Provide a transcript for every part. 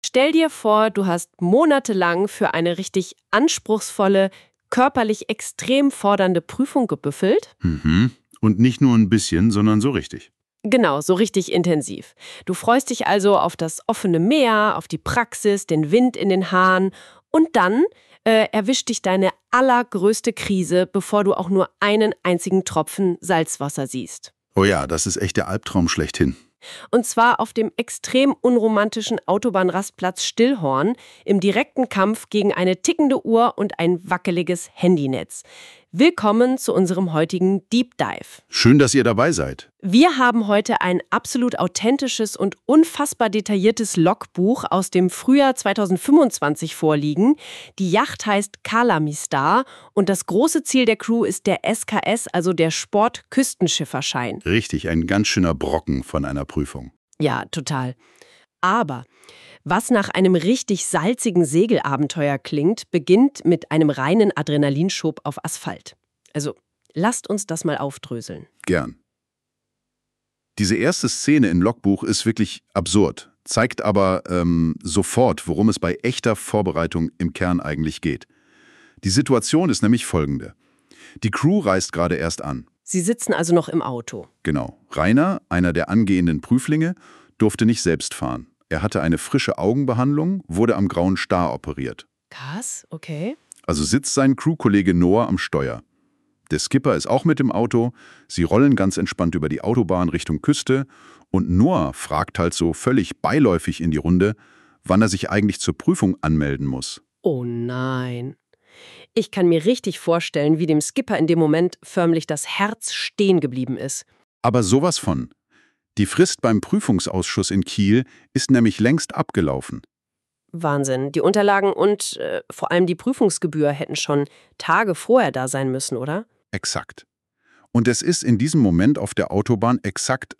Stell dir vor, du hast monatelang für eine richtig anspruchsvolle, körperlich extrem fordernde Prüfung gebüffelt. Mhm. Und nicht nur ein bisschen, sondern so richtig. Genau, so richtig intensiv. Du freust dich also auf das offene Meer, auf die Praxis, den Wind in den Haaren und dann erwischt dich deine allergrößte Krise, bevor du auch nur einen einzigen Tropfen Salzwasser siehst. Oh ja, das ist echt der Albtraum schlechthin. Und zwar auf dem extrem unromantischen Autobahnrastplatz Stillhorn im direkten Kampf gegen eine tickende Uhr und ein wackeliges Handynetz. Willkommen zu unserem heutigen Deep Dive. Schön, dass ihr dabei seid. Wir haben heute ein absolut authentisches und unfassbar detailliertes Logbuch aus dem Frühjahr 2025 vorliegen. Die Yacht heißt Kalamistar und das große Ziel der Crew ist der SKS, also der Sportküstenschifferschein. Richtig, ein ganz schöner Brocken von einer Prüfung. Ja, total. Aber was nach einem richtig salzigen Segelabenteuer klingt, beginnt mit einem reinen Adrenalinschub auf Asphalt. Also lasst uns das mal aufdröseln. Gern. Diese erste Szene im Logbuch ist wirklich absurd, zeigt aber sofort, worum es bei echter Vorbereitung im Kern eigentlich geht. Die Situation ist nämlich folgende. Die Crew reist gerade erst an. Sie sitzen also noch im Auto. Genau. Rainer, einer der angehenden Prüflinge, durfte nicht selbst fahren. Er hatte eine frische Augenbehandlung, wurde am grauen Star operiert. Krass, okay. Also sitzt sein Crewkollege Noah am Steuer. Der Skipper ist auch mit im Auto, sie rollen ganz entspannt über die Autobahn Richtung Küste und Noah fragt halt so völlig beiläufig in die Runde, wann er sich eigentlich zur Prüfung anmelden muss. Oh nein. Ich kann mir richtig vorstellen, wie dem Skipper in dem Moment förmlich das Herz stehen geblieben ist. Aber sowas von. Die Frist beim Prüfungsausschuss in Kiel ist nämlich längst abgelaufen. Wahnsinn. Die Unterlagen und vor allem die Prüfungsgebühr hätten schon Tage vorher da sein müssen, oder? Exakt. Und es ist in diesem Moment auf der Autobahn exakt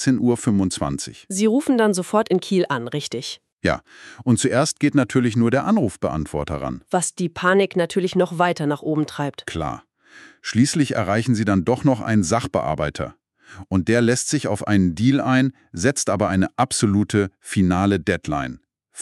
13:25 Uhr. Sie rufen dann sofort in Kiel an, richtig? Ja, und zuerst geht natürlich nur der Anrufbeantworter ran. Was die Panik natürlich noch weiter nach oben treibt. Klar. Schließlich erreichen sie dann doch noch einen Sachbearbeiter. Und der lässt sich auf einen Deal ein, setzt aber eine absolute finale Deadline.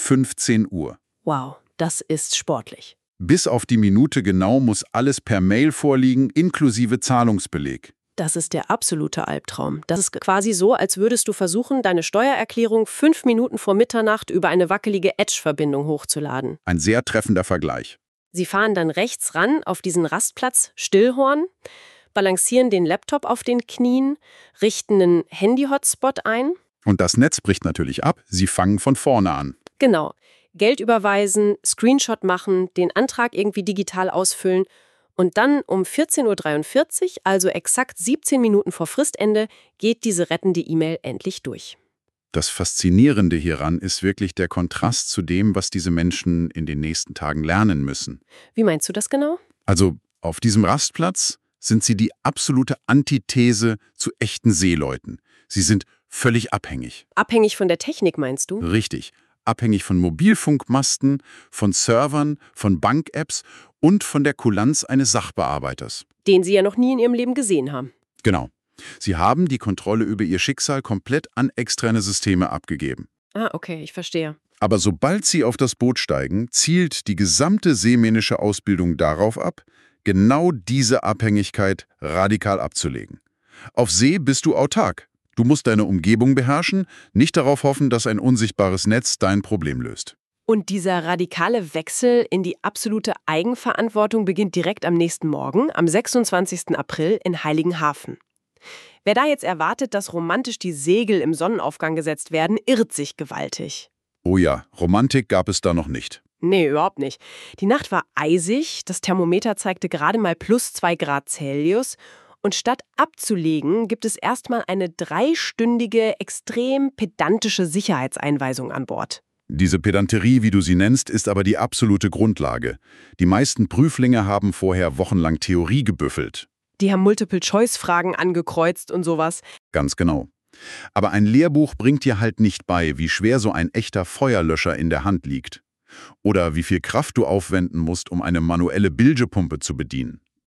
15 Uhr. Wow, das ist sportlich. Bis auf die Minute genau muss alles per Mail vorliegen, inklusive Zahlungsbeleg. Das ist der absolute Albtraum. Das ist quasi so, als würdest du versuchen, deine Steuererklärung 5 Minuten vor Mitternacht über eine wackelige Edge-Verbindung hochzuladen. Ein sehr treffender Vergleich. Sie fahren dann rechts ran auf diesen Rastplatz Stillhorn, balancieren den Laptop auf den Knien, richten einen Handy-Hotspot ein. Und das Netz bricht natürlich ab, sie fangen von vorne an. Genau. Geld überweisen, Screenshot machen, den Antrag irgendwie digital ausfüllen und dann um 14:43 Uhr, also exakt 17 Minuten vor Fristende, geht diese rettende E-Mail endlich durch. Das Faszinierende hieran ist wirklich der Kontrast zu dem, was diese Menschen in den nächsten Tagen lernen müssen. Wie meinst du das genau? Also auf diesem Rastplatz sind sie die absolute Antithese zu echten Seeleuten. Sie sind völlig abhängig. Abhängig von der Technik, meinst du? Richtig. Abhängig von Mobilfunkmasten, von Servern, von Bank-Apps und von der Kulanz eines Sachbearbeiters. Den sie ja noch nie in ihrem Leben gesehen haben. Genau. Sie haben die Kontrolle über ihr Schicksal komplett an externe Systeme abgegeben. Ah, okay, ich verstehe. Aber sobald sie auf das Boot steigen, zielt die gesamte seemännische Ausbildung darauf ab, genau diese Abhängigkeit radikal abzulegen. Auf See bist du autark. Du musst deine Umgebung beherrschen, nicht darauf hoffen, dass ein unsichtbares Netz dein Problem löst. Und dieser radikale Wechsel in die absolute Eigenverantwortung beginnt direkt am nächsten Morgen, am 26. April in Heiligenhafen. Wer da jetzt erwartet, dass romantisch die Segel im Sonnenaufgang gesetzt werden, irrt sich gewaltig. Oh ja, Romantik gab es da noch nicht. Nee, überhaupt nicht. Die Nacht war eisig, das Thermometer zeigte gerade mal +2 Grad Celsius. Und statt abzulegen, gibt es erstmal eine 3-stündige, extrem pedantische Sicherheitseinweisung an Bord. Diese Pedanterie, wie du sie nennst, ist aber die absolute Grundlage. Die meisten Prüflinge haben vorher wochenlang Theorie gebüffelt. Die haben Multiple-Choice-Fragen angekreuzt und sowas. Ganz genau. Aber ein Lehrbuch bringt dir halt nicht bei, wie schwer so ein echter Feuerlöscher in der Hand liegt. Oder wie viel Kraft du aufwenden musst, um eine manuelle Bilgepumpe zu bedienen.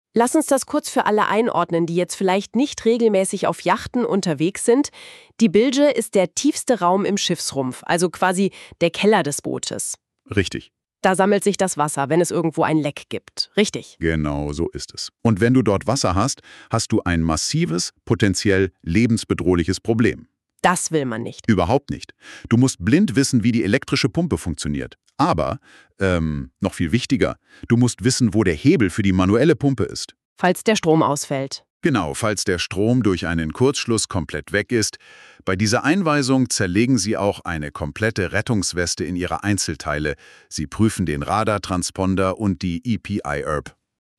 Lass uns das kurz für alle einordnen, die jetzt vielleicht nicht regelmäßig auf Yachten unterwegs sind. Die Bilge ist der tiefste Raum im Schiffsrumpf, also quasi der Keller des Bootes. Richtig. Da sammelt sich das Wasser, wenn es irgendwo ein Leck gibt. Richtig. Genau so ist es. Und wenn du dort Wasser hast, hast du ein massives, potenziell lebensbedrohliches Problem. Das will man nicht. Überhaupt nicht. Du musst blind wissen, wie die elektrische Pumpe funktioniert. Aber, noch viel wichtiger, du musst wissen, wo der Hebel für die manuelle Pumpe ist. Falls der Strom ausfällt. Genau, falls der Strom durch einen Kurzschluss komplett weg ist. Bei dieser Einweisung zerlegen sie auch eine komplette Rettungsweste in ihre Einzelteile. Sie prüfen den Radartransponder und die EPIRB.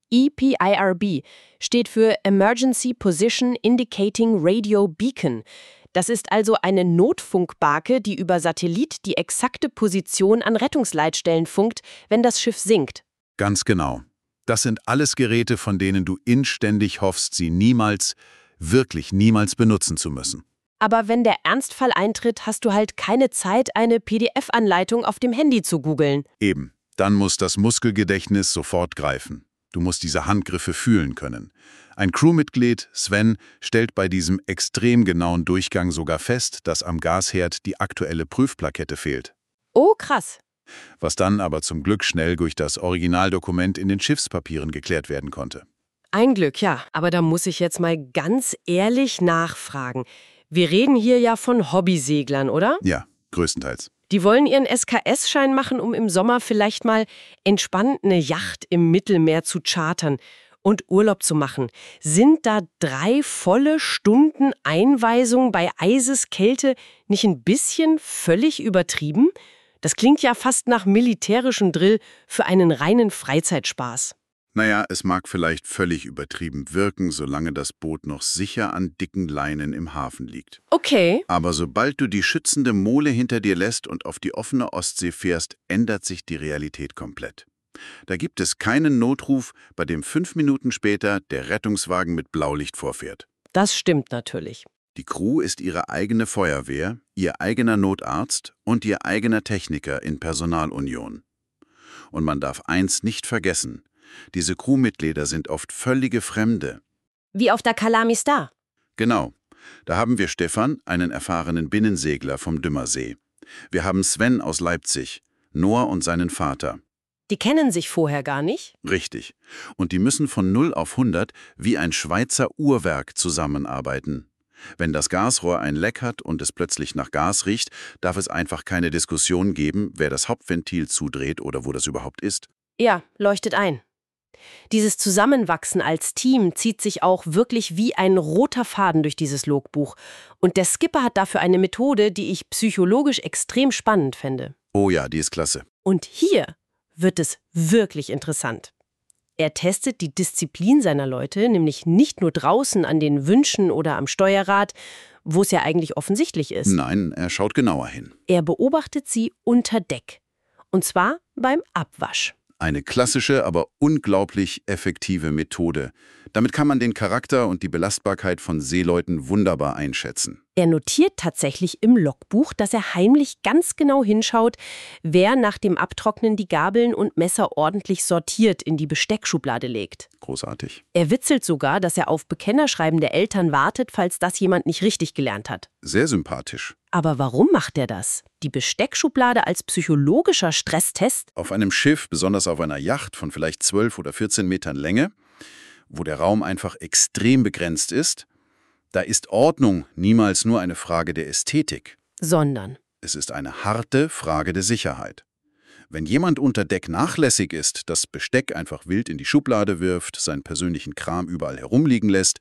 EPIRB steht für Emergency Position Indicating Radio Beacon. Das ist also eine Notfunkbarke, die über Satellit die exakte Position an Rettungsleitstellen funkt, wenn das Schiff sinkt. Ganz genau. Das sind alles Geräte, von denen du inständig hoffst, sie niemals, wirklich niemals benutzen zu müssen. Aber wenn der Ernstfall eintritt, hast du halt keine Zeit, eine PDF-Anleitung auf dem Handy zu googeln. Eben. Dann muss das Muskelgedächtnis sofort greifen. Du musst diese Handgriffe fühlen können. Ein Crewmitglied, Sven, stellt bei diesem extrem genauen Durchgang sogar fest, dass am Gasherd die aktuelle Prüfplakette fehlt. Oh, krass. Was dann aber zum Glück schnell durch das Originaldokument in den Schiffspapieren geklärt werden konnte. Ein Glück, ja. Aber da muss ich jetzt mal ganz ehrlich nachfragen. Wir reden hier ja von Hobbyseglern, oder? Ja, größtenteils. Die wollen ihren SKS-Schein machen, um im Sommer vielleicht mal entspannt eine Yacht im Mittelmeer zu chartern und Urlaub zu machen. Sind da 3 volle Stunden Einweisung bei Eiseskälte nicht ein bisschen völlig übertrieben? Das klingt ja fast nach militärischem Drill für einen reinen Freizeitspaß. Naja, es mag vielleicht völlig übertrieben wirken, solange das Boot noch sicher an dicken Leinen im Hafen liegt. Okay. Aber sobald du die schützende Mole hinter dir lässt und auf die offene Ostsee fährst, ändert sich die Realität komplett. Da gibt es keinen Notruf, bei dem 5 Minuten später der Rettungswagen mit Blaulicht vorfährt. Das stimmt natürlich. Die Crew ist ihre eigene Feuerwehr, ihr eigener Notarzt und ihr eigener Techniker in Personalunion. Und man darf eins nicht vergessen: Diese Crewmitglieder sind oft völlige Fremde. Wie auf der Calamistar. Genau. Da haben wir Stefan, einen erfahrenen Binnensegler vom Dümmersee. Wir haben Sven aus Leipzig, Noah und seinen Vater. Die kennen sich vorher gar nicht? Richtig. Und die müssen von 0 auf 100 wie ein Schweizer Uhrwerk zusammenarbeiten. Wenn das Gasrohr ein Leck hat und es plötzlich nach Gas riecht, darf es einfach keine Diskussion geben, wer das Hauptventil zudreht oder wo das überhaupt ist. Ja, leuchtet ein. Dieses Zusammenwachsen als Team zieht sich auch wirklich wie ein roter Faden durch dieses Logbuch. Und der Skipper hat dafür eine Methode, die ich psychologisch extrem spannend fände. Oh ja, die ist klasse. Und hier wird es wirklich interessant. Er testet die Disziplin seiner Leute, nämlich nicht nur draußen an den Wünschen oder am Steuerrad, wo es ja eigentlich offensichtlich ist. Nein, er schaut genauer hin. Er beobachtet sie unter Deck. Und zwar beim Abwasch. Eine klassische, aber unglaublich effektive Methode. Damit kann man den Charakter und die Belastbarkeit von Seeleuten wunderbar einschätzen. Er notiert tatsächlich im Logbuch, dass er heimlich ganz genau hinschaut, wer nach dem Abtrocknen die Gabeln und Messer ordentlich sortiert in die Besteckschublade legt. Großartig. Er witzelt sogar, dass er auf Bekennerschreiben der Eltern wartet, falls das jemand nicht richtig gelernt hat. Sehr sympathisch. Aber warum macht er das? Die Besteckschublade als psychologischer Stresstest? Auf einem Schiff, besonders auf einer Yacht von vielleicht 12 oder 14 Metern Länge, wo der Raum einfach extrem begrenzt ist, da ist Ordnung niemals nur eine Frage der Ästhetik. Sondern es ist eine harte Frage der Sicherheit. Wenn jemand unter Deck nachlässig ist, das Besteck einfach wild in die Schublade wirft, seinen persönlichen Kram überall herumliegen lässt,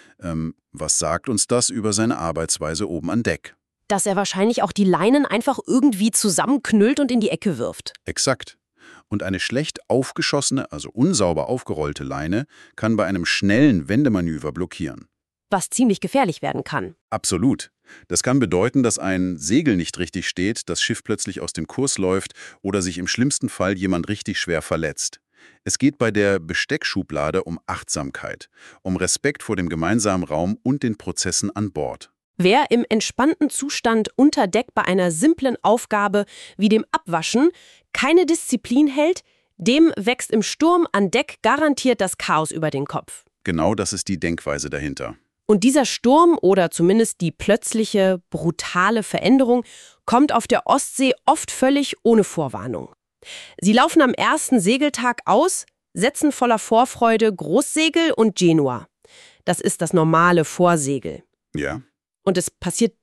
was sagt uns das über seine Arbeitsweise oben an Deck? dass er wahrscheinlich auch die Leinen einfach irgendwie zusammenknüllt und in die Ecke wirft. Exakt. Und eine schlecht aufgeschossene, also unsauber aufgerollte Leine kann bei einem schnellen Wendemanöver blockieren. Was ziemlich gefährlich werden kann. Absolut. Das kann bedeuten, dass ein Segel nicht richtig steht, das Schiff plötzlich aus dem Kurs läuft oder sich im schlimmsten Fall jemand richtig schwer verletzt. Es geht bei der Besteckschublade um Achtsamkeit, um Respekt vor dem gemeinsamen Raum und den Prozessen an Bord. Wer im entspannten Zustand unter Deck bei einer simplen Aufgabe wie dem Abwaschen keine Disziplin hält, Dem wächst im Sturm an Deck garantiert das Chaos über den Kopf. Genau das ist die Denkweise dahinter. Und dieser Sturm oder zumindest die plötzliche, brutale Veränderung kommt auf der Ostsee oft völlig ohne Vorwarnung. Sie laufen am ersten Segeltag aus, setzen voller Vorfreude Großsegel und Genua. Das ist das normale Vorsegel. Ja. Und es passiert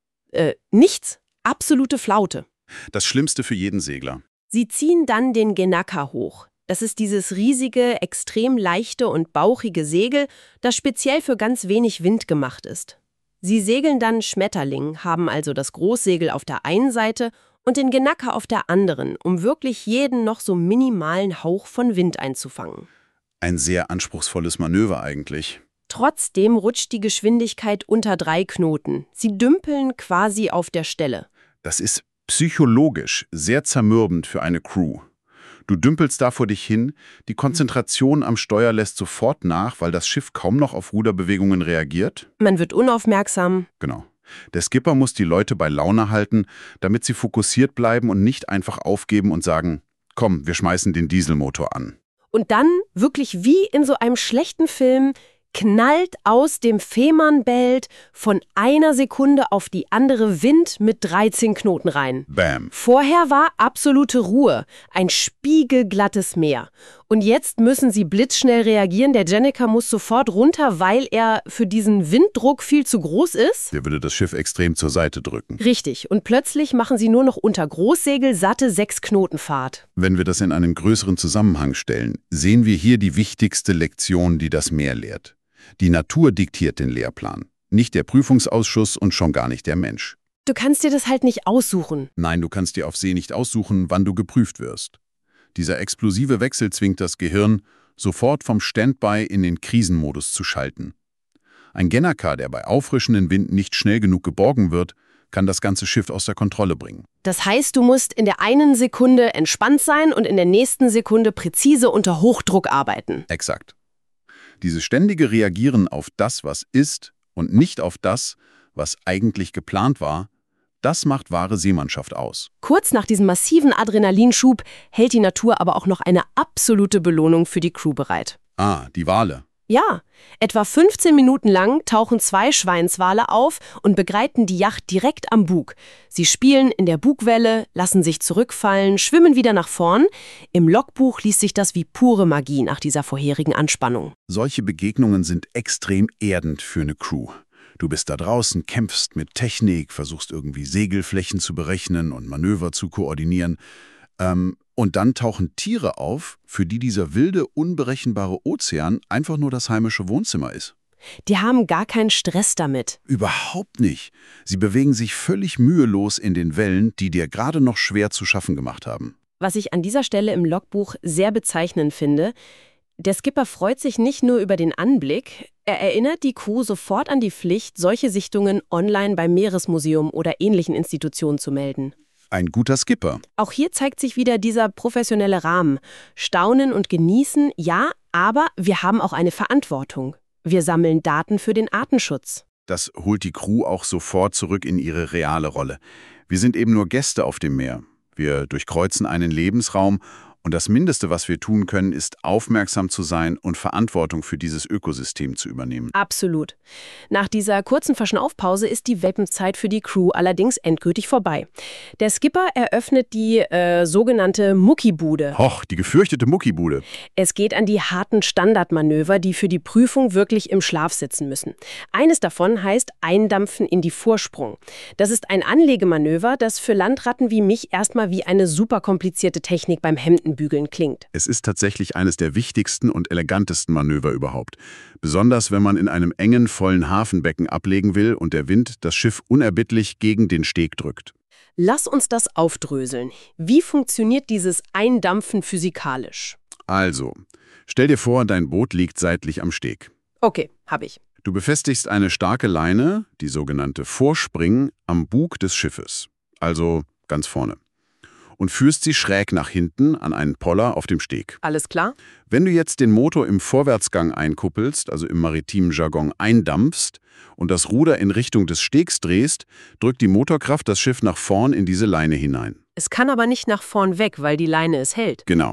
nichts. Absolute Flaute. Das Schlimmste für jeden Segler. Sie ziehen dann den Genaka hoch. Das ist dieses riesige, extrem leichte und bauchige Segel, das speziell für ganz wenig Wind gemacht ist. Sie segeln dann Schmetterling, haben also das Großsegel auf der einen Seite und den Genaka auf der anderen, um wirklich jeden noch so minimalen Hauch von Wind einzufangen. Ein sehr anspruchsvolles Manöver eigentlich. Trotzdem rutscht die Geschwindigkeit unter 3 Knoten. Sie dümpeln quasi auf der Stelle. Das ist psychologisch sehr zermürbend für eine Crew. Du dümpelst da vor dich hin, die Konzentration am Steuer lässt sofort nach, weil das Schiff kaum noch auf Ruderbewegungen reagiert. Man wird unaufmerksam. Genau. Der Skipper muss die Leute bei Laune halten, damit sie fokussiert bleiben und nicht einfach aufgeben und sagen, komm, wir schmeißen den Dieselmotor an. Und dann, wirklich wie in so einem schlechten Film, knallt aus dem Fehmarnbelt von einer Sekunde auf die andere Wind mit 13 Knoten rein. Bam. Vorher war absolute Ruhe, ein spiegelglattes Meer. Und jetzt müssen sie blitzschnell reagieren. Der Genaka muss sofort runter, weil er für diesen Winddruck viel zu groß ist. Der würde das Schiff extrem zur Seite drücken. Richtig. Und plötzlich machen sie nur noch unter Großsegel satte 6 Knoten Fahrt. Wenn wir das in einen größeren Zusammenhang stellen, sehen wir hier die wichtigste Lektion, die das Meer lehrt. Die Natur diktiert den Lehrplan, nicht der Prüfungsausschuss und schon gar nicht der Mensch. Du kannst dir das halt nicht aussuchen. Nein, du kannst dir auf See nicht aussuchen, wann du geprüft wirst. Dieser explosive Wechsel zwingt das Gehirn, sofort vom Standby in den Krisenmodus zu schalten. Ein Genaka, der bei auffrischendem Wind nicht schnell genug geborgen wird, kann das ganze Schiff aus der Kontrolle bringen. Das heißt, du musst in der einen Sekunde entspannt sein und in der nächsten Sekunde präzise unter Hochdruck arbeiten. Exakt. Dieses ständige Reagieren auf das, was ist und nicht auf das, was eigentlich geplant war, das macht wahre Seemannschaft aus. Kurz nach diesem massiven Adrenalinschub hält die Natur aber auch noch eine absolute Belohnung für die Crew bereit. Ah, die Wale. Ja, etwa 15 Minuten lang tauchen 2 Schweinswale auf und begleiten die Yacht direkt am Bug. Sie spielen in der Bugwelle, lassen sich zurückfallen, schwimmen wieder nach vorn. Im Logbuch liest sich das wie pure Magie nach dieser vorherigen Anspannung. Solche Begegnungen sind extrem erdend für eine Crew. Du bist da draußen, kämpfst mit Technik, versuchst irgendwie Segelflächen zu berechnen und Manöver zu koordinieren. Und dann tauchen Tiere auf, für die dieser wilde, unberechenbare Ozean einfach nur das heimische Wohnzimmer ist. Die haben gar keinen Stress damit. Überhaupt nicht. Sie bewegen sich völlig mühelos in den Wellen, die dir gerade noch schwer zu schaffen gemacht haben. Was ich an dieser Stelle im Logbuch sehr bezeichnend finde, der Skipper freut sich nicht nur über den Anblick, er erinnert die Crew sofort an die Pflicht, solche Sichtungen online beim Meeresmuseum oder ähnlichen Institutionen zu melden. Ein guter Skipper. Auch hier zeigt sich wieder dieser professionelle Rahmen. Staunen und genießen, ja, aber wir haben auch eine Verantwortung. Wir sammeln Daten für den Artenschutz. Das holt die Crew auch sofort zurück in ihre reale Rolle. Wir sind eben nur Gäste auf dem Meer. Wir durchkreuzen einen Lebensraum und das Mindeste, was wir tun können, ist aufmerksam zu sein und Verantwortung für dieses Ökosystem zu übernehmen. Absolut. Nach dieser kurzen Verschnaufpause ist die Welpenzeit für die Crew allerdings endgültig vorbei. Der Skipper eröffnet die sogenannte Muckibude. Hoch, die gefürchtete Muckibude. Es geht an die harten Standardmanöver, die für die Prüfung wirklich im Schlaf sitzen müssen. Eines davon heißt Eindampfen in die Vorsprung. Das ist ein Anlegemanöver, das für Landratten wie mich erstmal wie eine super komplizierte Technik beim Hemdenbügeln klingt. Es ist tatsächlich eines der wichtigsten und elegantesten Manöver überhaupt. Besonders wenn man in einem engen, vollen Hafenbecken ablegen will und der Wind das Schiff unerbittlich gegen den Steg drückt. Lass uns das aufdröseln. Wie funktioniert dieses Eindampfen physikalisch? Also, stell dir vor, dein Boot liegt seitlich am Steg. Okay, habe ich. Du befestigst eine starke Leine, die sogenannte Vorspring, am Bug des Schiffes, also ganz vorne, und führst sie schräg nach hinten an einen Poller auf dem Steg. Alles klar? Wenn du jetzt den Motor im Vorwärtsgang einkuppelst, also im maritimen Jargon eindampfst, und das Ruder in Richtung des Stegs drehst, drückt die Motorkraft das Schiff nach vorn in diese Leine hinein. Es kann aber nicht nach vorn weg, weil die Leine es hält. Genau.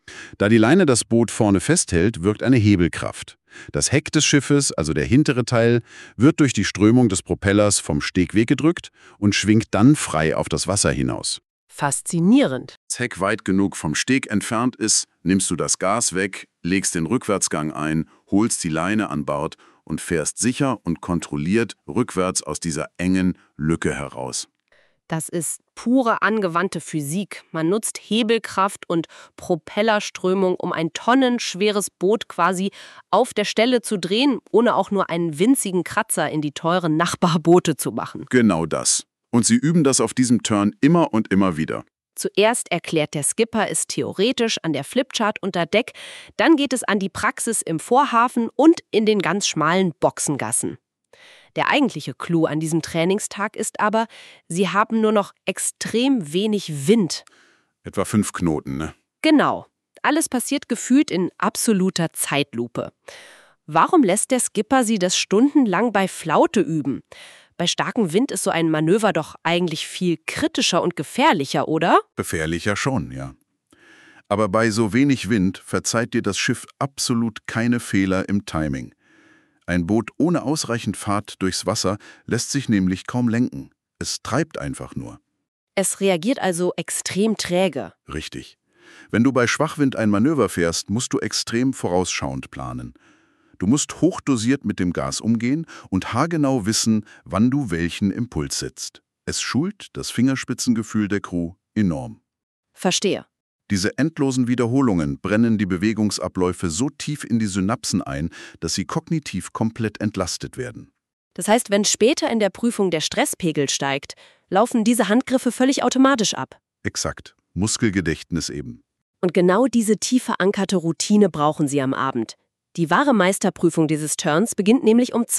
Da die Leine das Boot vorne festhält, wirkt eine Hebelkraft. Das Heck des Schiffes, also der hintere Teil, wird durch die Strömung des Propellers vom Steg weggedrückt und schwingt dann frei auf das Wasser hinaus. Faszinierend. Das Heck weit genug vom Steg entfernt ist, nimmst du das Gas weg, legst den Rückwärtsgang ein, holst die Leine an Bord und fährst sicher und kontrolliert rückwärts aus dieser engen Lücke heraus. Das ist pure angewandte Physik. Man nutzt Hebelkraft und Propellerströmung, um ein tonnenschweres Boot quasi auf der Stelle zu drehen, ohne auch nur einen winzigen Kratzer in die teuren Nachbarboote zu machen. Genau das. Und sie üben das auf diesem Turn immer und immer wieder. Zuerst erklärt der Skipper es theoretisch an der Flipchart unter Deck, dann geht es an die Praxis im Vorhafen und in den ganz schmalen Boxengassen. Der eigentliche Clou an diesem Trainingstag ist aber, sie haben nur noch extrem wenig Wind. Etwa 5 Knoten, ne? Genau. Alles passiert gefühlt in absoluter Zeitlupe. Warum lässt der Skipper sie das stundenlang bei Flaute üben? Bei starkem Wind ist so ein Manöver doch eigentlich viel kritischer und gefährlicher, oder? Gefährlicher schon, ja. Aber bei so wenig Wind verzeiht dir das Schiff absolut keine Fehler im Timing. Ein Boot ohne ausreichend Fahrt durchs Wasser lässt sich nämlich kaum lenken. Es treibt einfach nur. Es reagiert also extrem träge. Richtig. Wenn du bei Schwachwind ein Manöver fährst, musst du extrem vorausschauend planen. Du musst hochdosiert mit dem Gas umgehen und haargenau wissen, wann du welchen Impuls setzt. Es schult das Fingerspitzengefühl der Crew enorm. Verstehe. Diese endlosen Wiederholungen brennen die Bewegungsabläufe so tief in die Synapsen ein, dass sie kognitiv komplett entlastet werden. Das heißt, wenn später in der Prüfung der Stresspegel steigt, laufen diese Handgriffe völlig automatisch ab. Exakt. Muskelgedächtnis eben. Und genau diese tief verankerte Routine brauchen sie am Abend. Die wahre Meisterprüfung dieses Turns beginnt nämlich um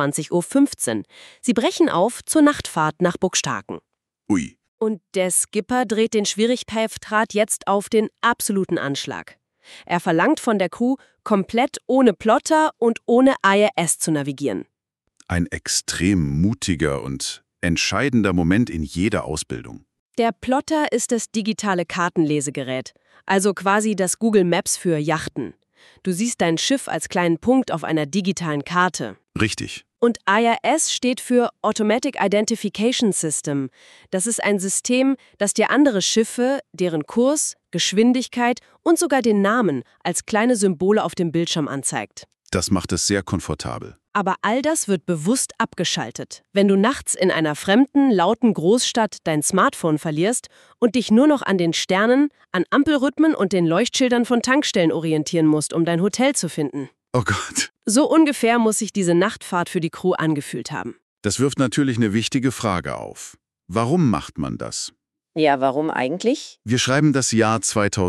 22:15 Uhr. Sie brechen auf zur Nachtfahrt nach Buxtarken. Ui. Und der Skipper dreht den Schwierigkeitsgrad jetzt auf den absoluten Anschlag. Er verlangt von der Crew, komplett ohne Plotter und ohne IRS zu navigieren. Ein extrem mutiger und entscheidender Moment in jeder Ausbildung. Der Plotter ist das digitale Kartenlesegerät, also quasi das Google Maps für Yachten. Du siehst dein Schiff als kleinen Punkt auf einer digitalen Karte. Richtig. Und IRS steht für Automatic Identification System. Das ist ein System, das dir andere Schiffe, deren Kurs, Geschwindigkeit und sogar den Namen als kleine Symbole auf dem Bildschirm anzeigt. Das macht es sehr komfortabel. Aber all das wird bewusst abgeschaltet, wenn du nachts in einer fremden, lauten Großstadt dein Smartphone verlierst und dich nur noch an den Sternen, an Ampelrhythmen und den Leuchtschildern von Tankstellen orientieren musst, um dein Hotel zu finden. Oh Gott. So ungefähr muss sich diese Nachtfahrt für die Crew angefühlt haben. Das wirft natürlich eine wichtige Frage auf. Warum macht man das? Ja, warum eigentlich? Wir schreiben das Jahr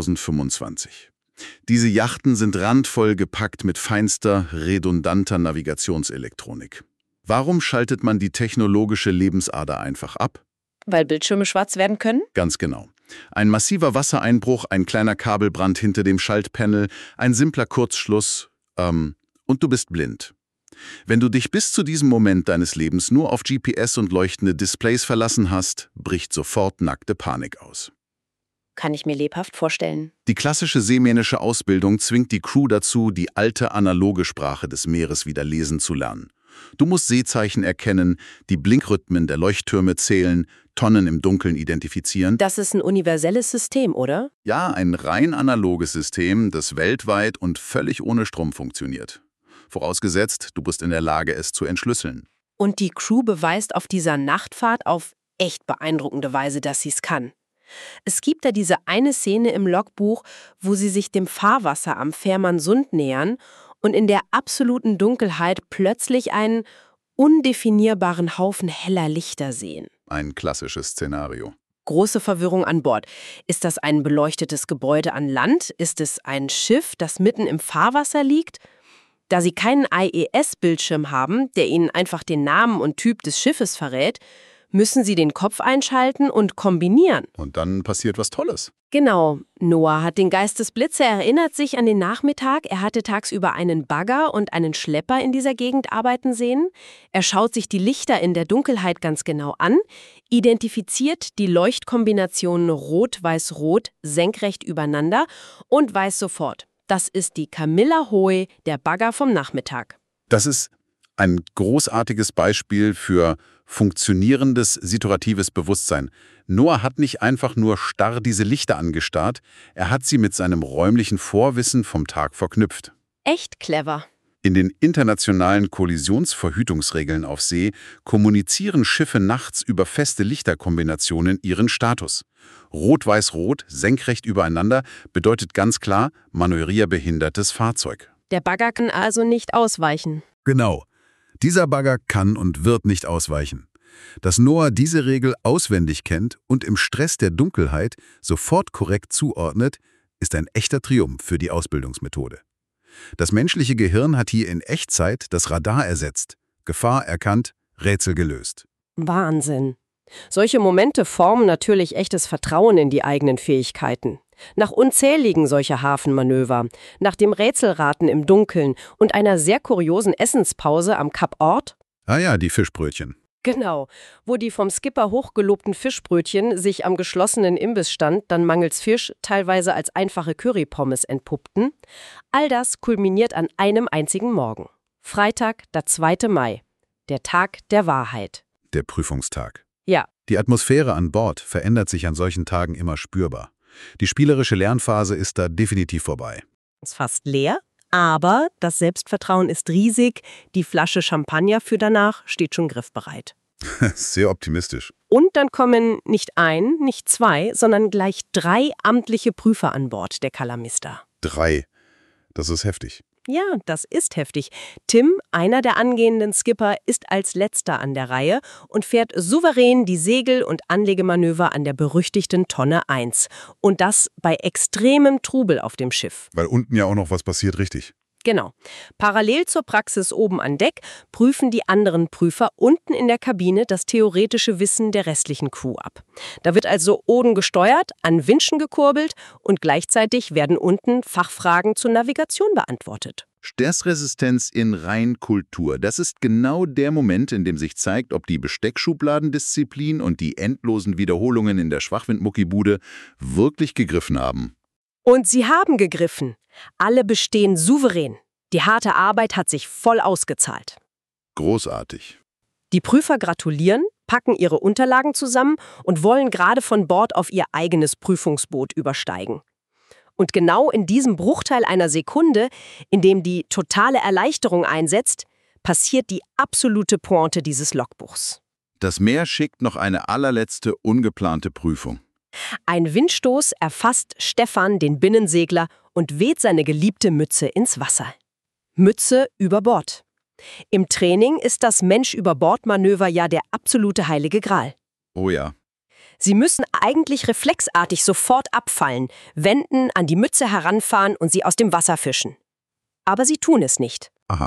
2025. Diese Yachten sind randvoll gepackt mit feinster, redundanter Navigationselektronik. Warum schaltet man die technologische Lebensader einfach ab? Weil Bildschirme schwarz werden können? Ganz genau. Ein massiver Wassereinbruch, ein kleiner Kabelbrand hinter dem Schaltpanel, ein simpler Kurzschluss, und du bist blind. Wenn du dich bis zu diesem Moment deines Lebens nur auf GPS und leuchtende Displays verlassen hast, bricht sofort nackte Panik aus. Kann ich mir lebhaft vorstellen. Die klassische seemännische Ausbildung zwingt die Crew dazu, die alte analoge Sprache des Meeres wieder lesen zu lernen. Du musst Seezeichen erkennen, die Blinkrhythmen der Leuchttürme zählen, Tonnen im Dunkeln identifizieren. Das ist ein universelles System, oder? Ja, ein rein analoges System, das weltweit und völlig ohne Strom funktioniert. Vorausgesetzt, du bist in der Lage, es zu entschlüsseln. Und die Crew beweist auf dieser Nachtfahrt auf echt beeindruckende Weise, dass sie es kann. Es gibt da diese eine Szene im Logbuch, wo sie sich dem Fahrwasser am Fehmarnsund nähern und in der absoluten Dunkelheit plötzlich einen undefinierbaren Haufen heller Lichter sehen. Ein klassisches Szenario. Große Verwirrung an Bord. Ist das ein beleuchtetes Gebäude an Land? Ist es ein Schiff, das mitten im Fahrwasser liegt? Da sie keinen IES-Bildschirm haben, der ihnen einfach den Namen und Typ des Schiffes verrät, müssen sie den Kopf einschalten und kombinieren. Und dann passiert was Tolles. Genau. Noah hat den Geist des Blitze, erinnert sich an den Nachmittag. Er hatte tagsüber einen Bagger und einen Schlepper in dieser Gegend arbeiten sehen. Er schaut sich die Lichter in der Dunkelheit ganz genau an, identifiziert die Leuchtkombinationen Rot-Weiß-Rot senkrecht übereinander und weiß sofort, das ist die Camilla Hoey, der Bagger vom Nachmittag. Das ist ein großartiges Beispiel für funktionierendes situatives Bewusstsein. Noah hat nicht einfach nur starr diese Lichter angestarrt, er hat sie mit seinem räumlichen Vorwissen vom Tag verknüpft. Echt clever. In den internationalen Kollisionsverhütungsregeln auf See kommunizieren Schiffe nachts über feste Lichterkombinationen ihren Status. Rot-Weiß-Rot, senkrecht übereinander, bedeutet ganz klar manövrierbehindertes Fahrzeug. Der Bagger kann also nicht ausweichen. Genau. Dieser Bagger kann und wird nicht ausweichen. Dass Noah diese Regel auswendig kennt und im Stress der Dunkelheit sofort korrekt zuordnet, ist ein echter Triumph für die Ausbildungsmethode. Das menschliche Gehirn hat hier in Echtzeit das Radar ersetzt, Gefahr erkannt, Rätsel gelöst. Wahnsinn. Solche Momente formen natürlich echtes Vertrauen in die eigenen Fähigkeiten. Nach unzähligen solcher Hafenmanöver, nach dem Rätselraten im Dunkeln und einer sehr kuriosen Essenspause am Kap Ort, Ah ja, die Fischbrötchen. genau, wo die vom Skipper hochgelobten Fischbrötchen sich am geschlossenen Imbissstand dann mangels Fisch teilweise als einfache Currypommes entpuppten, all das kulminiert an einem einzigen Morgen. Freitag, der 2. Mai, der Tag der Wahrheit. Der Prüfungstag. Ja, Die Atmosphäre an Bord verändert sich an solchen Tagen immer spürbar. Die spielerische Lernphase ist da definitiv vorbei. ist fast leer, aber das Selbstvertrauen ist riesig, die Flasche Champagner für danach steht schon griffbereit. Sehr optimistisch. Und dann kommen nicht ein, nicht zwei, sondern gleich 3 amtliche Prüfer an Bord der Calamista. 3. Das ist heftig. Ja, das ist heftig. Tim, einer der angehenden Skipper, ist als letzter an der Reihe und fährt souverän die Segel- und Anlegemanöver an der berüchtigten Tonne 1. Und das bei extremem Trubel auf dem Schiff. Weil unten ja auch noch was passiert, richtig. Genau. Parallel zur Praxis oben an Deck prüfen die anderen Prüfer unten in der Kabine das theoretische Wissen der restlichen Crew ab. Da wird also Oden gesteuert, an Winschen gekurbelt und gleichzeitig werden unten Fachfragen zur Navigation beantwortet. Stressresistenz in Reinkultur. Das ist genau der Moment, in dem sich zeigt, ob die Besteckschubladendisziplin und die endlosen Wiederholungen in der Schwachwindmuckibude wirklich gegriffen haben. Und sie haben gegriffen. Alle bestehen souverän. Die harte Arbeit hat sich voll ausgezahlt. Großartig. Die Prüfer gratulieren, packen ihre Unterlagen zusammen und wollen gerade von Bord auf ihr eigenes Prüfungsboot übersteigen. Und genau in diesem Bruchteil einer Sekunde, in dem die totale Erleichterung einsetzt, passiert die absolute Pointe dieses Logbuchs. Das Meer schickt noch eine allerletzte ungeplante Prüfung. Ein Windstoß erfasst Stefan, den Binnensegler, und weht seine geliebte Mütze ins Wasser. Mütze über Bord. Im Training ist das Mensch-über-Bord-Manöver ja der absolute heilige Gral. Oh ja. Sie müssen eigentlich reflexartig sofort abfallen, wenden, an die Mütze heranfahren und sie aus dem Wasser fischen. Aber sie tun es nicht. Aha.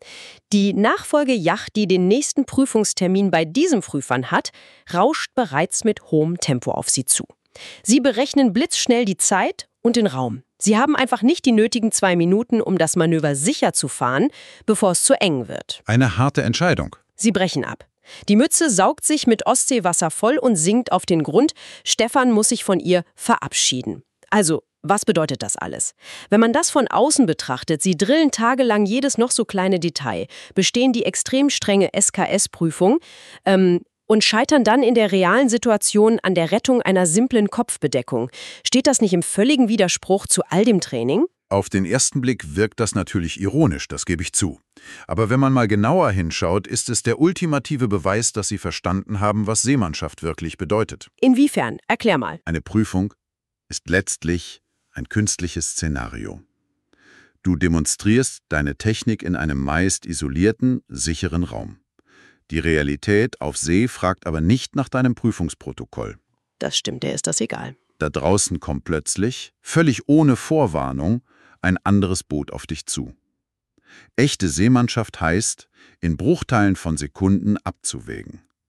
Die Nachfolgejacht, die den nächsten Prüfungstermin bei diesem Frühfahren hat, rauscht bereits mit hohem Tempo auf sie zu. Sie berechnen blitzschnell die Zeit und den Raum. Sie haben einfach nicht die nötigen 2 Minuten, um das Manöver sicher zu fahren, bevor es zu eng wird. Eine harte Entscheidung. Sie brechen ab. Die Mütze saugt sich mit Ostseewasser voll und sinkt auf den Grund. Stefan muss sich von ihr verabschieden. Also, was bedeutet das alles? Wenn man das von außen betrachtet, sie drillen tagelang jedes noch so kleine Detail, bestehen die extrem strenge SKS-Prüfung und scheitern dann in der realen Situation an der Rettung einer simplen Kopfbedeckung. Steht das nicht im völligen Widerspruch zu all dem Training? Auf den ersten Blick wirkt das natürlich ironisch, das gebe ich zu. Aber wenn man mal genauer hinschaut, ist es der ultimative Beweis, dass sie verstanden haben, was Seemannschaft wirklich bedeutet. Inwiefern? Erklär mal. Eine Prüfung ist letztlich ein künstliches Szenario. Du demonstrierst deine Technik in einem meist isolierten, sicheren Raum. Die Realität auf See fragt aber nicht nach deinem Prüfungsprotokoll. Das stimmt, der ist das egal. Da draußen kommt plötzlich, völlig ohne Vorwarnung, ein anderes Boot auf dich zu. Echte Seemannschaft heißt, in Bruchteilen von Sekunden abzuwägen.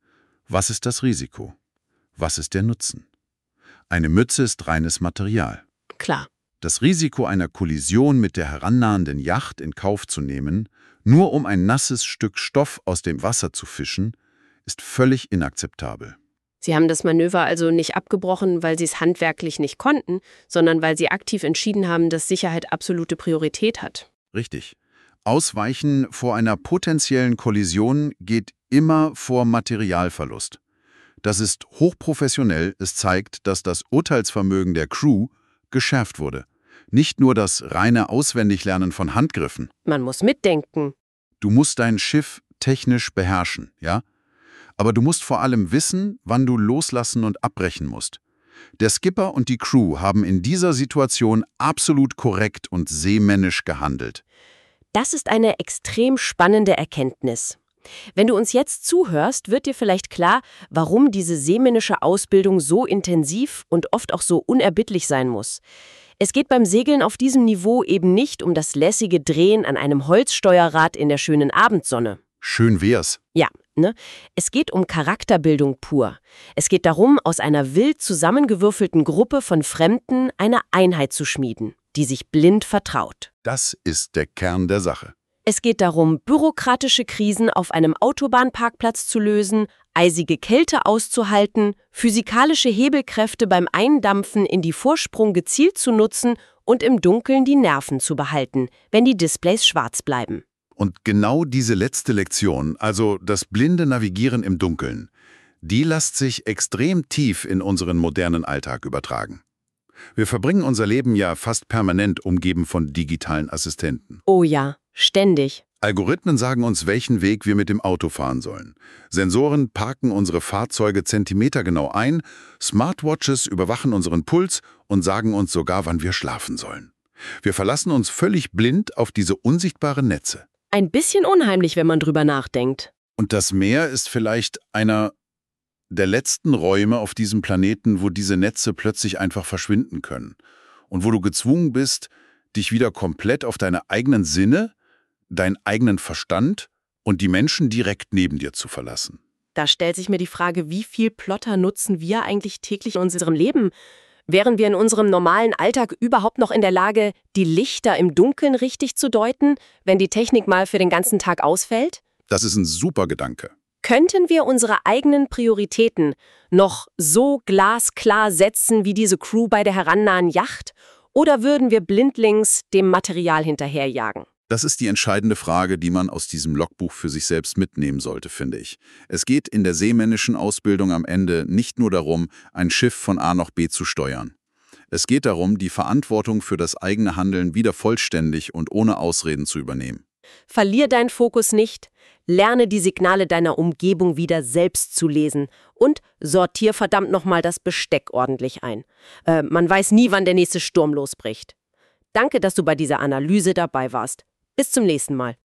Was ist das Risiko? Was ist der Nutzen? Eine Mütze ist reines Material. Klar. Das Risiko einer Kollision mit der herannahenden Yacht in Kauf zu nehmen, nur um ein nasses Stück Stoff aus dem Wasser zu fischen, ist völlig inakzeptabel. Sie haben das Manöver also nicht abgebrochen, weil Sie es handwerklich nicht konnten, sondern weil Sie aktiv entschieden haben, dass Sicherheit absolute Priorität hat. Richtig. Ausweichen vor einer potenziellen Kollision geht immer vor Materialverlust. Das ist hochprofessionell, es zeigt, dass das Urteilsvermögen der Crew geschärft wurde. Nicht nur das reine Auswendiglernen von Handgriffen. Man muss mitdenken. Du musst dein Schiff technisch beherrschen, ja? Aber du musst vor allem wissen, wann du loslassen und abbrechen musst. Der Skipper und die Crew haben in dieser Situation absolut korrekt und seemännisch gehandelt. Das ist eine extrem spannende Erkenntnis. Wenn du uns jetzt zuhörst, wird dir vielleicht klar, warum diese seemännische Ausbildung so intensiv und oft auch so unerbittlich sein muss. Es geht beim Segeln auf diesem Niveau eben nicht um das lässige Drehen an einem Holzsteuerrad in der schönen Abendsonne. Schön wär's. Ja, ne? Es geht um Charakterbildung pur. Es geht darum, aus einer wild zusammengewürfelten Gruppe von Fremden eine Einheit zu schmieden, die sich blind vertraut. Das ist der Kern der Sache. Es geht darum, bürokratische Krisen auf einem Autobahnparkplatz zu lösen, eisige Kälte auszuhalten, physikalische Hebelkräfte beim Eindampfen in die Vorsprung gezielt zu nutzen und im Dunkeln die Nerven zu behalten, wenn die Displays schwarz bleiben. Und genau diese letzte Lektion, also das blinde Navigieren im Dunkeln, die lässt sich extrem tief in unseren modernen Alltag übertragen. Wir verbringen unser Leben ja fast permanent umgeben von digitalen Assistenten. Oh ja, ständig. Algorithmen sagen uns, welchen Weg wir mit dem Auto fahren sollen. Sensoren parken unsere Fahrzeuge zentimetergenau ein, Smartwatches überwachen unseren Puls und sagen uns sogar, wann wir schlafen sollen. Wir verlassen uns völlig blind auf diese unsichtbaren Netze. Ein bisschen unheimlich, wenn man drüber nachdenkt. Und das Meer ist vielleicht einer der letzten Räume auf diesem Planeten, wo diese Netze plötzlich einfach verschwinden können. Und wo du gezwungen bist, dich wieder komplett auf deine eigenen Sinne, deinen eigenen Verstand und die Menschen direkt neben dir zu verlassen. Da stellt sich mir die Frage, wie viel Plotter nutzen wir eigentlich täglich in unserem Leben? Wären wir in unserem normalen Alltag überhaupt noch in der Lage, die Lichter im Dunkeln richtig zu deuten, wenn die Technik mal für den ganzen Tag ausfällt? Das ist ein super Gedanke. Könnten wir unsere eigenen Prioritäten noch so glasklar setzen wie diese Crew bei der herannahen Yacht? Oder würden wir blindlings dem Material hinterherjagen? Das ist die entscheidende Frage, die man aus diesem Logbuch für sich selbst mitnehmen sollte, finde ich. Es geht in der seemännischen Ausbildung am Ende nicht nur darum, ein Schiff von A nach B zu steuern. Es geht darum, die Verantwortung für das eigene Handeln wieder vollständig und ohne Ausreden zu übernehmen. Verlier deinen Fokus nicht, lerne die Signale deiner Umgebung wieder selbst zu lesen und sortier verdammt nochmal das Besteck ordentlich ein. Man weiß nie, wann der nächste Sturm losbricht. Danke, dass du bei dieser Analyse dabei warst. Bis zum nächsten Mal.